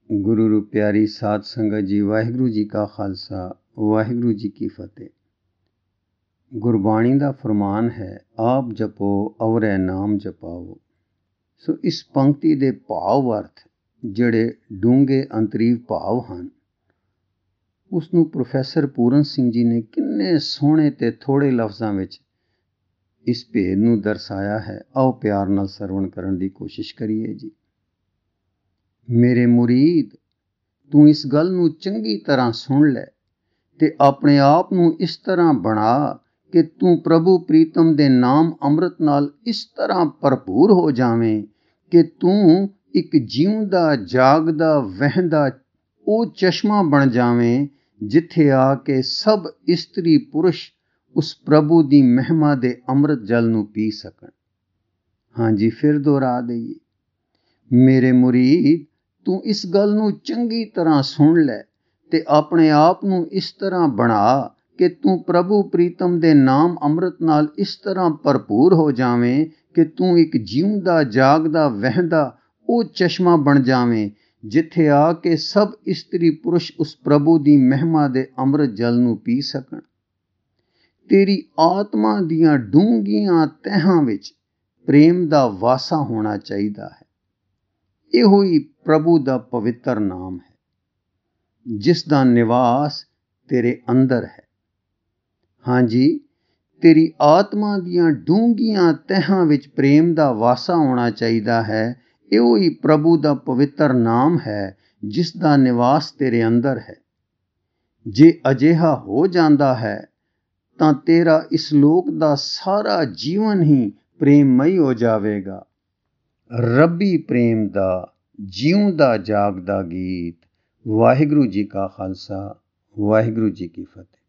ਗੁਰੂ ਰੂ ਪਿਆਰੀ ਸਾਧ ਸੰਗਤ ਜੀ, ਵਾਹਿਗੁਰੂ ਜੀ ਕਾ ਖਾਲਸਾ, ਵਾਹਿਗੁਰੂ ਜੀ ਕੀ ਫਤਿਹ। ਗੁਰਬਾਣੀ ਦਾ ਫਰਮਾਨ ਹੈ, ਆਪ ਜਪੋ ਅਵਰੈ ਨਾਮ ਜਪਾਓ। ਸੋ ਇਸ ਪੰਕਤੀ ਦੇ ਭਾਵ ਅਰਥ ਜਿਹੜੇ ਡੂੰਘੇ ਅੰਤਰੀਵ ਭਾਵ ਹਨ, ਉਸ ਨੂੰ ਪ੍ਰੋਫੈਸਰ ਪੂਰਨ ਸਿੰਘ ਜੀ ਨੇ ਕਿੰਨੇ ਸੋਹਣੇ ਤੇ ਥੋੜ੍ਹੇ ਲਫ਼ਜ਼ਾਂ ਵਿੱਚ ਇਸ ਭੇਦ ਨੂੰ ਦਰਸਾਇਆ ਹੈ। ਆਓ ਪਿਆਰ ਨਾਲ ਸਰਵਣ ਕਰਨ ਦੀ ਕੋਸ਼ਿਸ਼ ਕਰੀਏ ਜੀ। ਮੇਰੇ ਮੁਰੀਦ, ਤੂੰ ਇਸ ਗੱਲ ਨੂੰ ਚੰਗੀ ਤਰ੍ਹਾਂ ਸੁਣ ਲੈ ਤੇ ਆਪਣੇ ਆਪ ਨੂੰ ਇਸ ਤਰ੍ਹਾਂ ਬਣਾ ਕਿ ਤੂੰ ਪ੍ਰਭੂ ਪ੍ਰੀਤਮ ਦੇ ਨਾਮ ਅੰਮ੍ਰਿਤ ਨਾਲ ਇਸ ਤਰ੍ਹਾਂ ਭਰਪੂਰ ਹੋ ਜਾਵੇਂ ਕਿ ਤੂੰ ਇੱਕ ਜਿਉਂਦਾ ਜਾਗਦਾ ਵਹਿੰਦਾ ਉਹ ਚਸ਼ਮਾ ਬਣ ਜਾਵੇਂ ਜਿੱਥੇ ਆ ਕੇ ਸਭ ਇਸਤਰੀ ਪੁਰਸ਼ ਉਸ ਪ੍ਰਭੂ ਦੀ ਮਹਿਮਾ ਦੇ ਅੰਮ੍ਰਿਤ ਜਲ ਨੂੰ ਪੀ ਸਕਣ। ਹਾਂਜੀ, ਫਿਰ ਦੁਹਰਾ ਦਈਏ, ਮੇਰੇ ਮੁਰੀਦ, ਤੂੰ ਇਸ ਗੱਲ ਨੂੰ ਚੰਗੀ ਤਰ੍ਹਾਂ ਸੁਣ ਲੈ ਤੇ ਆਪਣੇ ਆਪ ਨੂੰ ਇਸ ਤਰ੍ਹਾਂ ਬਣਾ ਕਿ ਤੂੰ ਪ੍ਰਭੂ ਪ੍ਰੀਤਮ ਦੇ ਨਾਮ ਅੰਮ੍ਰਿਤ ਨਾਲ ਇਸ ਤਰ੍ਹਾਂ ਭਰਪੂਰ ਹੋ ਜਾਵੇਂ ਕਿ ਤੂੰ ਇੱਕ ਜਿਉਂਦਾ ਜਾਗਦਾ ਵਹਿੰਦਾ ਉਹ ਚਸ਼ਮਾ ਬਣ ਜਾਵੇਂ ਜਿੱਥੇ ਆ ਕੇ ਸਭ ਇਸਤਰੀ ਪੁਰਸ਼ ਉਸ ਪ੍ਰਭੂ ਦੀ ਮਹਿਮਾ ਦੇ ਅੰਮ੍ਰਿਤ ਜਲ ਨੂੰ ਪੀ ਸਕਣ। ਤੇਰੀ ਆਤਮਾ ਦੀਆਂ ਡੂੰਘੀਆਂ ਤਹਿਾਂ ਵਿੱਚ ਪ੍ਰੇਮ ਦਾ ਵਾਸਾ ਹੋਣਾ ਚਾਹੀਦਾ ਹੈ। ਇਹੋ ਹੀ ਪ੍ਰਭੂ ਦਾ ਪਵਿੱਤਰ ਨਾਮ ਹੈ, ਜਿਸ ਦਾ ਨਿਵਾਸ ਤੇਰੇ ਅੰਦਰ ਹੈ। ਹਾਂਜੀ, ਤੇਰੀ ਆਤਮਾ ਦੀਆਂ ਡੂੰਘੀਆਂ ਤਹਿਾਂ ਵਿੱਚ ਪ੍ਰੇਮ ਦਾ ਵਾਸਾ ਹੋਣਾ ਚਾਹੀਦਾ ਹੈ। ਇਹੋ ਹੀ ਪ੍ਰਭੂ ਦਾ ਪਵਿੱਤਰ ਨਾਮ ਹੈ, ਜਿਸ ਦਾ ਨਿਵਾਸ ਤੇਰੇ ਅੰਦਰ ਹੈ। ਜੇ ਅਜਿਹਾ ਹੋ ਜਾਂਦਾ ਹੈ ਤਾਂ ਤੇਰਾ ਇਸ ਲੋਕ ਦਾ ਸਾਰਾ ਜੀਵਨ ਹੀ ਪ੍ਰੇਮਮਈ ਹੋ ਜਾਵੇਗਾ। ਰੱਬੀ ਪ੍ਰੇਮ ਦਾ ਜਿਉਂਦਾ ਜਾਗਦਾ ਗੀਤ। ਵਾਹਿਗੁਰੂ ਜੀ ਕਾ ਖਾਲਸਾ, ਵਾਹਿਗੁਰੂ ਜੀ ਕੀ ਫਤਿਹ।